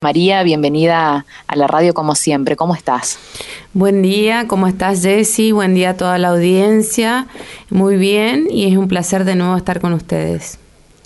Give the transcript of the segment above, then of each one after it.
María, bienvenida a la radio como siempre. ¿Cómo estás? Buen día, ¿cómo estás, Jessy? Buen día a toda la audiencia. Muy bien, y es un placer de nuevo estar con ustedes.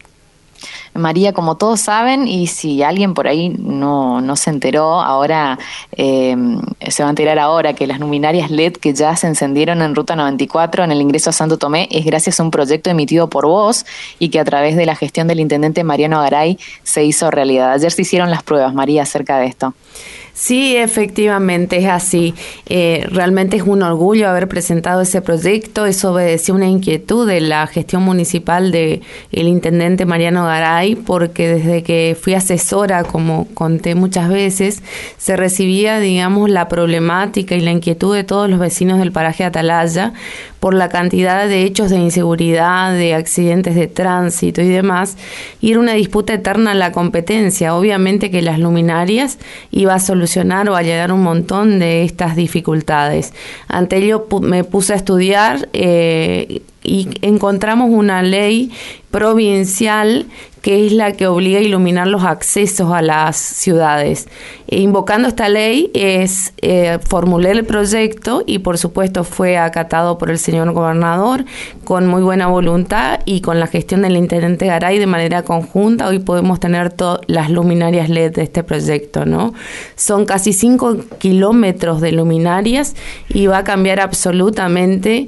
María, como todos saben, y si alguien por ahí no se enteró, ahora se va a enterar ahora que las luminarias LED que ya se encendieron en Ruta 94 en el ingreso a Santo Tomé es gracias a un proyecto emitido por vos y que a través de la gestión del intendente Mariano Garay se hizo realidad. Ayer se hicieron las pruebas, María, acerca de esto. Sí, efectivamente es así. Realmente es un orgullo haber presentado ese proyecto. Eso obedeció a una inquietud de la gestión municipal del intendente Mariano Garay, porque desde que fui asesora, como conté muchas veces, se recibía, digamos, la problemática y la inquietud de todos los vecinos del paraje Atalaya por la cantidad de hechos de inseguridad, de accidentes de tránsito y demás, y era una disputa eterna en la competencia. Obviamente que las luminarias iba a solucionar o a llegar un montón de estas dificultades. Ante ello me puse a estudiar y encontramos una ley provincial que es la que obliga a iluminar los accesos a las ciudades. Invocando esta ley, formulé el proyecto y por supuesto fue acatado por el señor gobernador con muy buena voluntad y con la gestión del intendente Garay de manera conjunta. Hoy podemos tener las luminarias LED de este proyecto, ¿no? Son casi 5 kilómetros de luminarias y va a cambiar absolutamente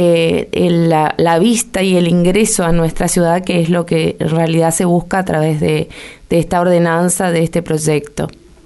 la vista y el ingreso a nuestra ciudad, que es lo que en realidad se busca a través de esta ordenanza, de este proyecto.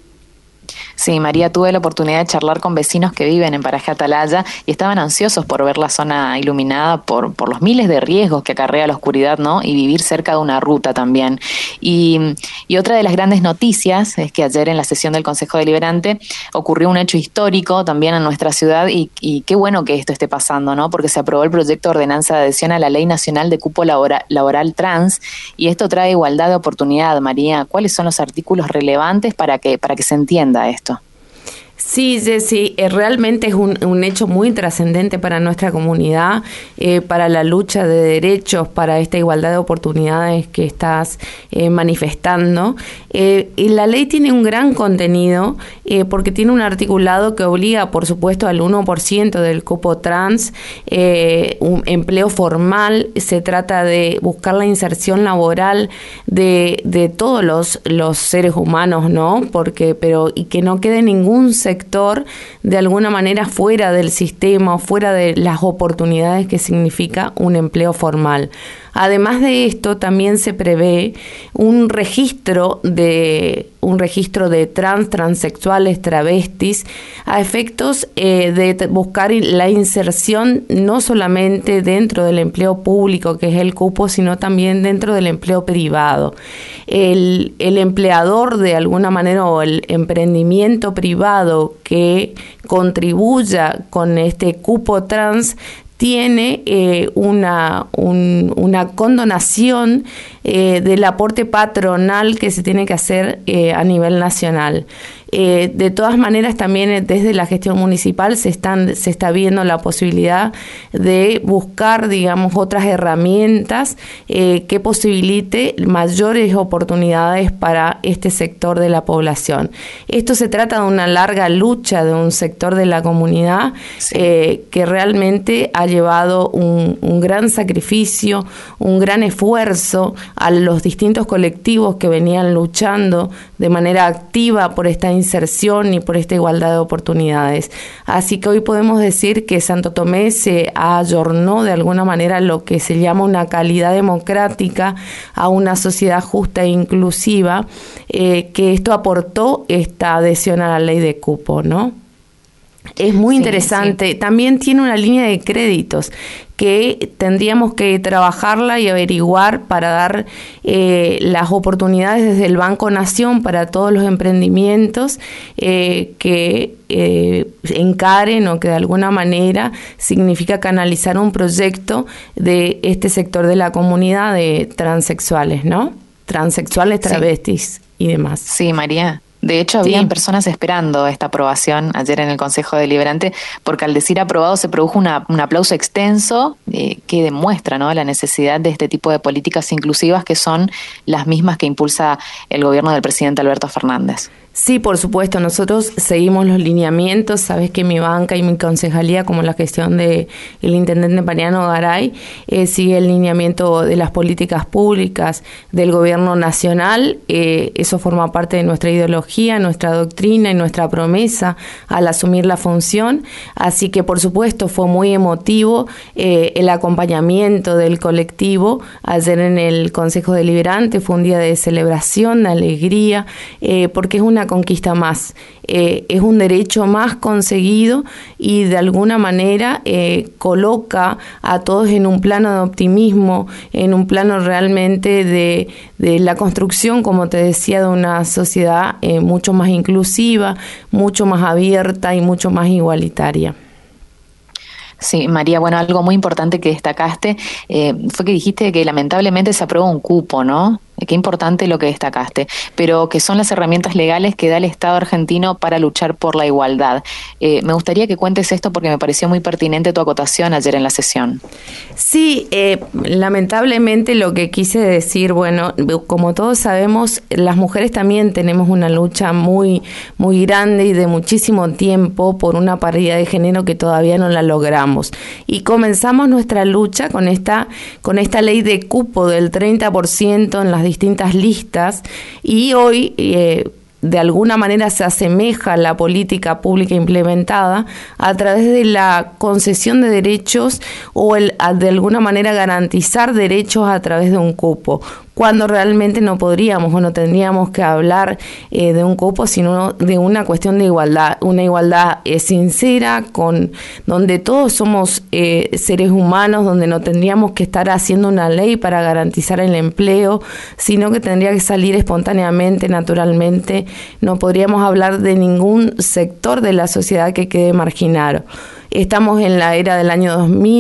Sí, María, tuve la oportunidad de charlar con vecinos que viven en Paraje Atalaya y estaban ansiosos por ver la zona iluminada por los miles de riesgos que acarrea la oscuridad, ¿no? Y vivir cerca de una ruta también. Y otra de las grandes noticias es que ayer en la sesión del Consejo Deliberante ocurrió un hecho histórico también en nuestra ciudad y qué bueno que esto esté pasando, ¿no? Porque se aprobó el proyecto de ordenanza de adhesión a la Ley Nacional de Cupo Laboral Trans y esto trae igualdad de oportunidad, María. ¿Cuáles son los artículos relevantes para que se entienda esto? Sí, Jessy, realmente es un hecho muy trascendente para nuestra comunidad, para la lucha de derechos, para esta igualdad de oportunidades que estás manifestando. Y la ley tiene un gran contenido porque tiene un articulado que obliga, por supuesto, al 1% del cupo trans, un empleo formal. Se trata de buscar la inserción laboral de todos los seres humanos, ¿no? Y que no quede ningún sector de alguna manera fuera del sistema o fuera de las oportunidades que significa un empleo formal. Además de esto, también se prevé un registro de transexuales, travestis, a efectos de buscar la inserción no solamente dentro del empleo público, que es el cupo, sino también dentro del empleo privado. El empleador, de alguna manera, o el emprendimiento privado que contribuya con este cupo trans, tiene una condonación del aporte patronal que se tiene que hacer a nivel nacional. De todas maneras, también desde la gestión municipal se está viendo la posibilidad de buscar, digamos, otras herramientas que posibilite mayores oportunidades para este sector de la población. Esto se trata de una larga lucha de un sector de la comunidad, sí, que realmente ha llevado un gran sacrificio, un gran esfuerzo a los distintos colectivos que venían luchando de manera activa por esta inserción y por esta igualdad de oportunidades. Así que hoy podemos decir que Santo Tomé se ayornó de alguna manera a lo que se llama una calidad democrática, a una sociedad justa e inclusiva, que esto aportó esta adhesión a la ley de cupo, ¿no? Es muy interesante. Sí. También tiene una línea de créditos que tendríamos que trabajarla y averiguar para dar las oportunidades desde el Banco Nación para todos los emprendimientos que encaren o que de alguna manera significa canalizar un proyecto de este sector de la comunidad de transexuales, ¿no? Transexuales, travestis, sí, y demás. Sí, María. De hecho, habían personas esperando esta aprobación ayer en el Consejo Deliberante, porque al decir aprobado se produjo un aplauso extenso que demuestra, ¿no?, la necesidad de este tipo de políticas inclusivas que son las mismas que impulsa el gobierno del presidente Alberto Fernández. Sí, por supuesto, nosotros seguimos los lineamientos. Sabes que mi banca y mi concejalía, como la gestión de el intendente Mariano Garay, sigue el lineamiento de las políticas públicas del gobierno nacional. Eso forma parte de nuestra ideología, nuestra doctrina y nuestra promesa al asumir la función. Así que, por supuesto, fue muy emotivo el acompañamiento del colectivo ayer en el Consejo Deliberante. Fue un día de celebración, de alegría, porque es una conquista más, es un derecho más conseguido y de alguna manera coloca a todos en un plano de optimismo, en un plano realmente de la construcción, como te decía, de una sociedad mucho más inclusiva, mucho más abierta y mucho más igualitaria. Sí, María, bueno, algo muy importante que destacaste fue que dijiste que lamentablemente se aprobó un cupo, ¿no? Qué importante lo que destacaste, pero que son las herramientas legales que da el Estado argentino para luchar por la igualdad. Me gustaría que cuentes esto porque me pareció muy pertinente tu acotación ayer en la sesión. Sí, lamentablemente lo que quise decir, bueno, como todos sabemos, las mujeres también tenemos una lucha muy, muy grande y de muchísimo tiempo por una paridad de género que todavía no la logramos. Y comenzamos nuestra lucha con esta ley de cupo del 30% en las distintas listas, y hoy de alguna manera se asemeja la política pública implementada a través de la concesión de derechos o de alguna manera garantizar derechos a través de un cupo, cuando realmente no podríamos o no tendríamos que hablar de un cupo, sino de una cuestión de igualdad, una igualdad sincera, donde todos somos seres humanos, donde no tendríamos que estar haciendo una ley para garantizar el empleo, sino que tendría que salir espontáneamente, naturalmente. No podríamos hablar de ningún sector de la sociedad que quede marginado. Estamos en la era del año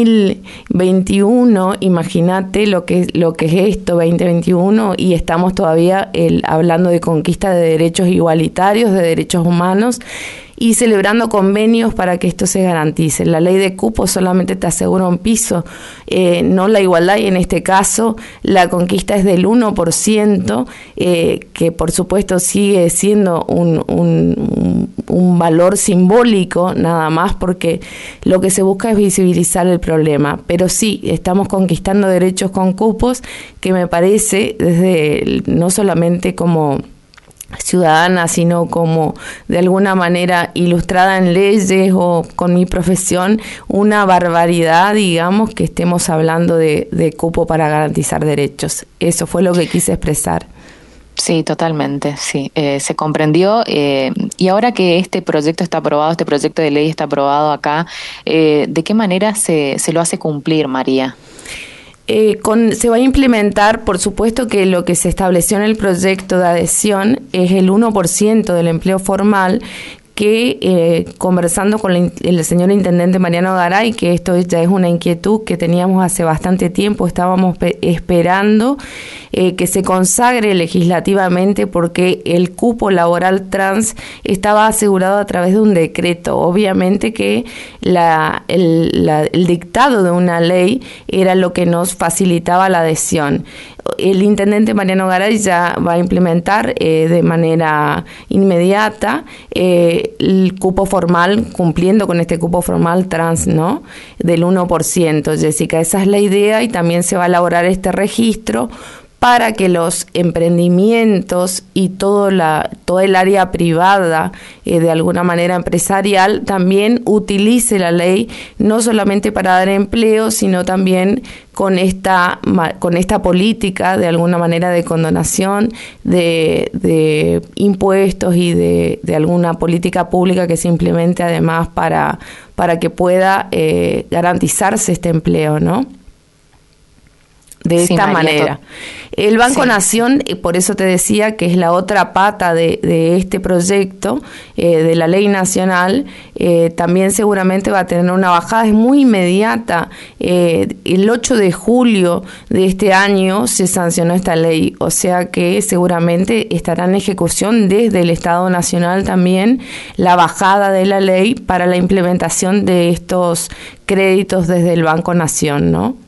2021, imagínate lo que es esto, 2021, y estamos todavía hablando de conquista de derechos igualitarios, de derechos humanos, y celebrando convenios para que esto se garantice. La ley de cupo solamente te asegura un piso, no la igualdad, y en este caso la conquista es del 1%, que por supuesto sigue siendo un valor simbólico nada más, porque lo que se busca es visibilizar el problema. Pero sí, estamos conquistando derechos con cupos, que me parece, no solamente como ciudadana, sino como de alguna manera ilustrada en leyes o con mi profesión, una barbaridad, digamos, que estemos hablando de cupo para garantizar derechos. Eso fue lo que quise expresar. Sí, totalmente, sí. Se comprendió, y ahora que este proyecto está aprobado, este proyecto de ley está aprobado acá, ¿de qué manera se lo hace cumplir, María? Se va a implementar, por supuesto, que lo que se estableció en el proyecto de adhesión es el 1% del empleo formal, que conversando con el señor intendente Mariano Garay, que esto ya es una inquietud que teníamos hace bastante tiempo, estábamos esperando que se consagre legislativamente, porque el cupo laboral trans estaba asegurado a través de un decreto. Obviamente que el dictado de una ley era lo que nos facilitaba la adhesión. El intendente Mariano Garay ya va a implementar de manera inmediata el cupo formal, cumpliendo con este cupo formal trans, ¿no?, del 1%, Jessica. Esa es la idea, y también se va a elaborar este registro para que los emprendimientos y todo el área privada, de alguna manera empresarial, también utilice la ley, no solamente para dar empleo, sino también con esta política, de alguna manera, de condonación de impuestos y de alguna política pública que se implemente además para que pueda garantizarse este empleo, ¿no? De esta manera. El Banco Nación, por eso te decía que es la otra pata de este proyecto, de la ley nacional, también seguramente va a tener una bajada, es muy inmediata. El 8 de julio de este año se sancionó esta ley, o sea que seguramente estará en ejecución desde el Estado Nacional también la bajada de la ley para la implementación de estos créditos desde el Banco Nación, ¿no?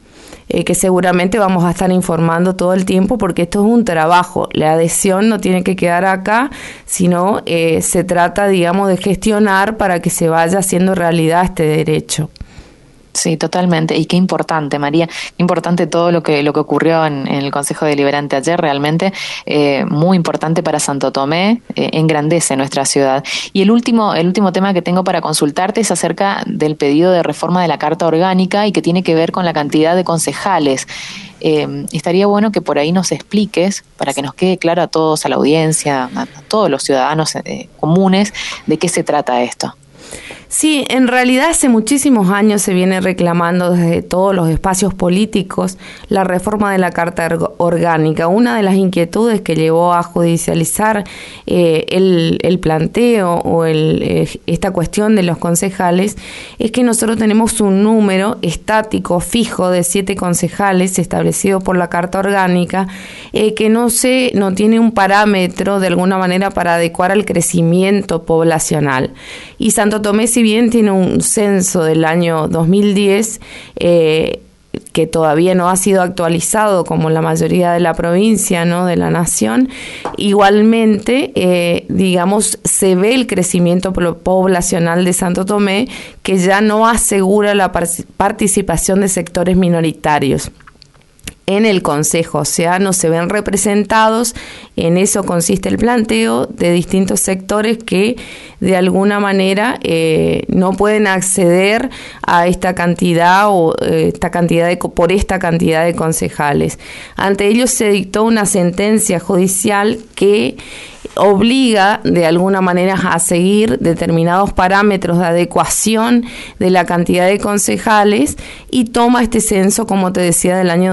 que seguramente vamos a estar informando todo el tiempo, porque esto es un trabajo. La adhesión no tiene que quedar acá, sino se trata, digamos, de gestionar para que se vaya haciendo realidad este derecho. Sí, totalmente. Y qué importante, María, qué importante todo lo que ocurrió en el Consejo Deliberante ayer, realmente muy importante para Santo Tomé, engrandece nuestra ciudad. Y el último tema que tengo para consultarte es acerca del pedido de reforma de la Carta Orgánica y que tiene que ver con la cantidad de concejales. Estaría bueno que por ahí nos expliques, para que nos quede claro a todos, a la audiencia, a todos los ciudadanos comunes, de qué se trata esto. Sí, en realidad hace muchísimos años se viene reclamando desde todos los espacios políticos la reforma de la Carta Orgánica. Una de las inquietudes que llevó a judicializar el planteo o esta cuestión de los concejales es que nosotros tenemos un número estático, fijo, de 7 concejales establecido por la Carta Orgánica, que no tiene un parámetro de alguna manera para adecuar al crecimiento poblacional. Y Santo Tomé, si bien tiene un censo del año 2010, que todavía no ha sido actualizado como la mayoría de la provincia, ¿no?, de la nación, igualmente, digamos, se ve el crecimiento poblacional de Santo Tomé, que ya no asegura la participación de sectores minoritarios en el Consejo, o sea, no se ven representados. En eso consiste el planteo de distintos sectores que de alguna manera no pueden acceder a esta cantidad por esta cantidad de concejales. Ante ellos se dictó una sentencia judicial que obliga de alguna manera a seguir determinados parámetros de adecuación de la cantidad de concejales y toma este censo, como te decía, del año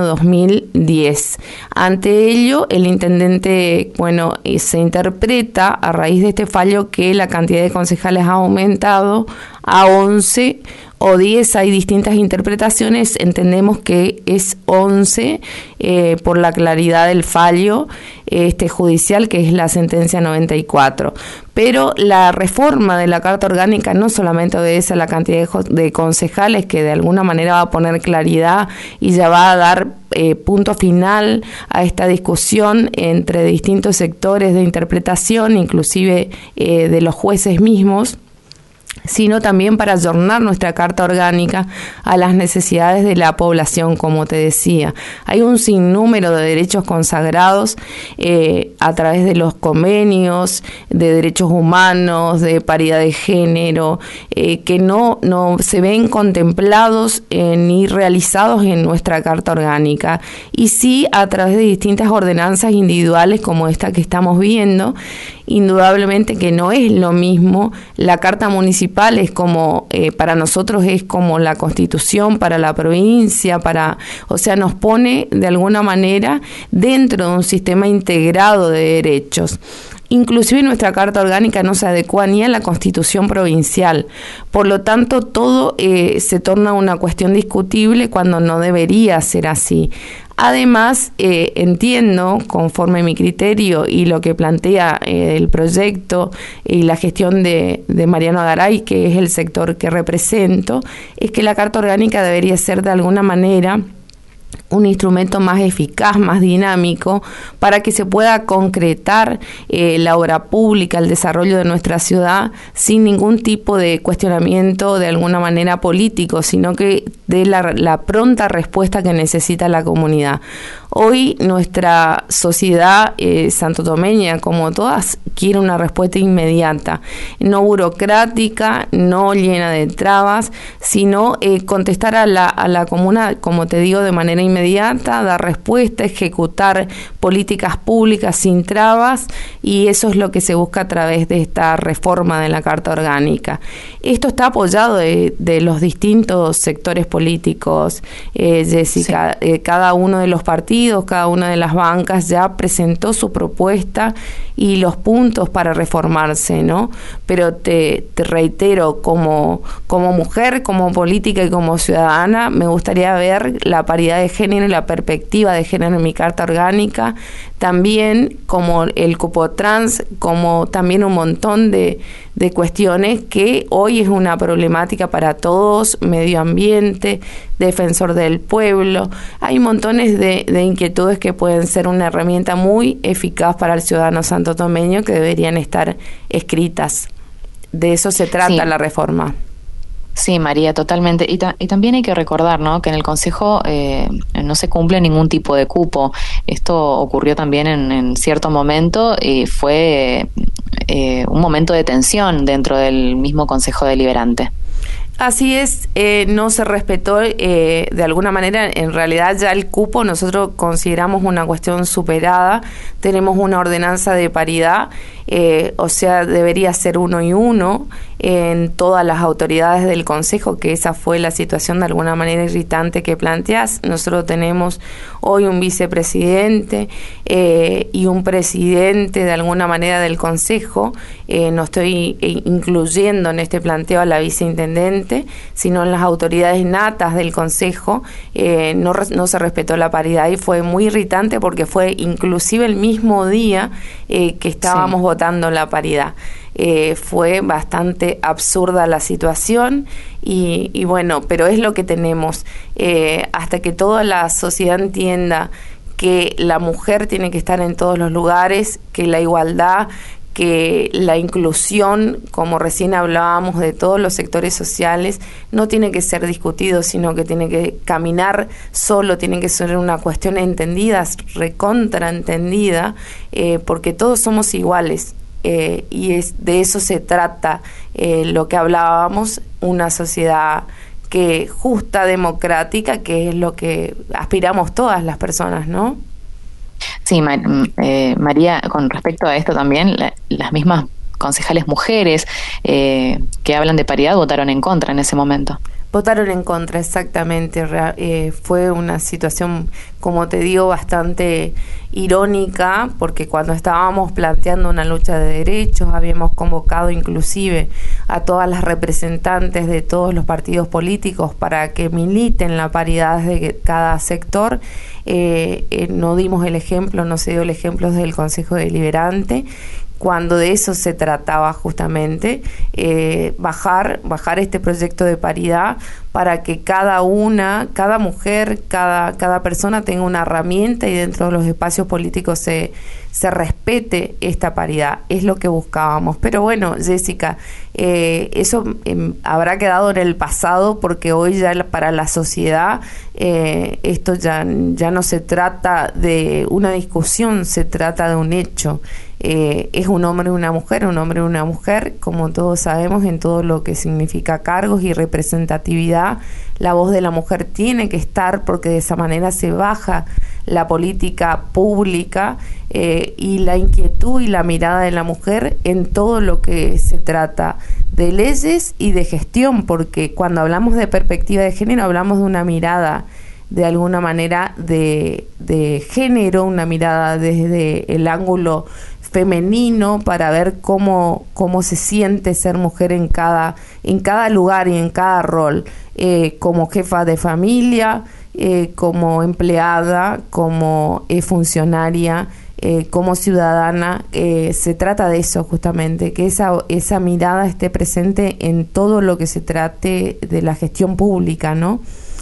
2010. Ante ello, el intendente, se interpreta a raíz de este fallo que la cantidad de concejales ha aumentado a 11 o 10, hay distintas interpretaciones, entendemos que es 11 por la claridad del fallo judicial, que es la sentencia 94. Pero la reforma de la Carta Orgánica no solamente obedece a la cantidad de concejales, que de alguna manera va a poner claridad y ya va a dar punto final a esta discusión entre distintos sectores de interpretación, inclusive de los jueces mismos, sino también para ayornar nuestra Carta Orgánica a las necesidades de la población, como te decía. Hay un sinnúmero de derechos consagrados a través de los convenios de derechos humanos, de paridad de género, que no se ven contemplados ni realizados en nuestra Carta Orgánica, y sí a través de distintas ordenanzas individuales como esta que estamos viendo. Indudablemente que no es lo mismo. La Carta Municipal es como, para nosotros es como la Constitución para la provincia, o sea, nos pone de alguna manera dentro de un sistema integrado de derechos. Inclusive nuestra Carta Orgánica no se adecua ni a la Constitución provincial. Por lo tanto, todo se torna una cuestión discutible cuando no debería ser así. Además, entiendo, conforme mi criterio y lo que plantea el proyecto y la gestión de Mariano Agaray, que es el sector que represento, es que la Carta Orgánica debería ser de alguna manera un instrumento más eficaz, más dinámico, para que se pueda concretar la obra pública, el desarrollo de nuestra ciudad, sin ningún tipo de cuestionamiento de alguna manera político, sino que dé la pronta respuesta que necesita la comunidad. Hoy nuestra sociedad santotomeña, como todas, quiere una respuesta inmediata, no burocrática, no llena de trabas, sino contestar a la comuna, como te digo, de manera inmediata, dar respuesta, ejecutar políticas públicas sin trabas, y eso es lo que se busca a través de esta reforma de la Carta Orgánica. Esto está apoyado de los distintos sectores políticos, Jessica. Sí. Cada uno de los partidos, cada una de las bancas ya presentó su propuesta y los puntos para reformarse, ¿no? Pero te reitero, como mujer, como política y como ciudadana, me gustaría ver la paridad de género género y la perspectiva de género en mi carta orgánica, también como el cupo trans, como también un montón de cuestiones que hoy es una problemática para todos, medio ambiente, defensor del pueblo. Hay montones de inquietudes que pueden ser una herramienta muy eficaz para el ciudadano santotomeño que deberían estar escritas. De eso se trata la reforma. Sí, María, totalmente. Y también hay que recordar, ¿no?, que en el Consejo no se cumple ningún tipo de cupo. Esto ocurrió también en cierto momento y fue un momento de tensión dentro del mismo Consejo Deliberante. Así es, no se respetó de alguna manera. En realidad ya el cupo nosotros consideramos una cuestión superada. Tenemos una ordenanza de paridad, o sea, debería ser 1 y 1 en todas las autoridades del Consejo, que esa fue la situación de alguna manera irritante que planteás. Nosotros tenemos hoy un vicepresidente y un presidente de alguna manera del Consejo. No estoy incluyendo en este planteo a la viceintendente, sino en las autoridades natas del Consejo. No se respetó la paridad y fue muy irritante porque fue inclusive el mismo día que estábamos votando la paridad. Fue bastante absurda la situación y bueno, pero es lo que tenemos. Hasta que toda la sociedad entienda que la mujer tiene que estar en todos los lugares, que la igualdad, que la inclusión, como recién hablábamos, de todos los sectores sociales, no tiene que ser discutido, sino que tiene que caminar solo, tiene que ser una cuestión entendida, recontraentendida, porque todos somos iguales. Y de eso se trata lo que hablábamos, una sociedad que justa, democrática, que es lo que aspiramos todas las personas, ¿no? Sí, María, con respecto a esto también, las mismas concejales mujeres que hablan de paridad votaron en contra en ese momento. Votaron en contra, exactamente. Fue una situación, como te digo, bastante irónica, porque cuando estábamos planteando una lucha de derechos, habíamos convocado inclusive a todas las representantes de todos los partidos políticos para que militen la paridad de cada sector. No dimos el ejemplo, no se dio el ejemplo del Consejo Deliberante, cuando de eso se trataba justamente, bajar este proyecto de paridad para que cada mujer, cada persona tenga una herramienta y dentro de los espacios políticos se respete esta paridad. Es lo que buscábamos. Pero bueno, Jessica, eso habrá quedado en el pasado, porque hoy ya para la sociedad esto ya no se trata de una discusión, se trata de un hecho. Es un hombre y una mujer, como todos sabemos, en todo lo que significa cargos y representatividad. La voz de la mujer tiene que estar, porque de esa manera se baja la política pública y la inquietud y la mirada de la mujer en todo lo que se trata de leyes y de gestión, porque cuando hablamos de perspectiva de género hablamos de una mirada de alguna manera de género, una mirada desde el ángulo femenino para ver cómo se siente ser mujer en cada lugar y en cada rol, como jefa de familia, como empleada, como funcionaria, como ciudadana. Se trata de eso justamente, que esa mirada esté presente en todo lo que se trate de la gestión pública, ¿no?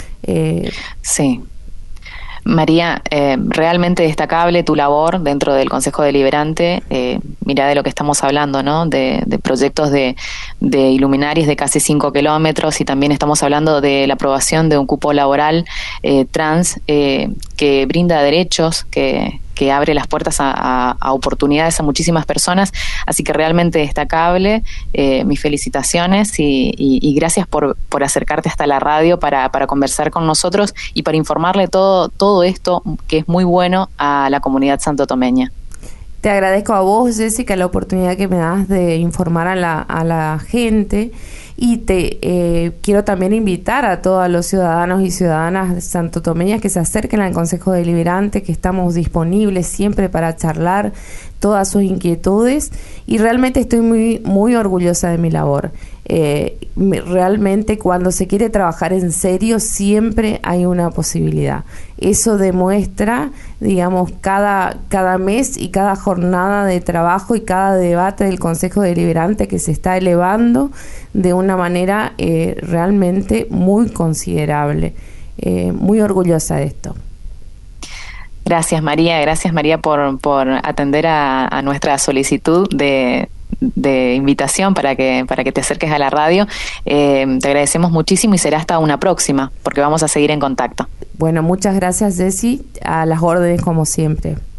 Sí. María, realmente destacable tu labor dentro del Consejo Deliberante. Mira de lo que estamos hablando, ¿no? De proyectos de iluminarios de casi 5 kilómetros, y también estamos hablando de la aprobación de un cupo laboral trans que brinda derechos, que abre las puertas a oportunidades a muchísimas personas. Así que realmente destacable. Mis felicitaciones y gracias por acercarte hasta la radio para conversar con nosotros y para informarle todo esto, que es muy bueno, a la comunidad santotomeña. Te agradezco a vos, Jessica, la oportunidad que me das de informar a la gente, y te quiero también invitar a todos los ciudadanos y ciudadanas santotomeñas que se acerquen al Consejo Deliberante, que estamos disponibles siempre para charlar todas sus inquietudes, y realmente estoy muy, muy orgullosa de mi labor. realmente cuando se quiere trabajar en serio siempre hay una posibilidad. Eso demuestra, digamos, cada mes y cada jornada de trabajo y cada debate del Consejo Deliberante que se está elevando de una manera realmente muy considerable. Muy orgullosa de esto. Gracias María por atender a nuestra solicitud de invitación para que te acerques a la radio. Te agradecemos muchísimo y será hasta una próxima, porque vamos a seguir en contacto. Bueno, muchas gracias, Jessy, a las órdenes como siempre.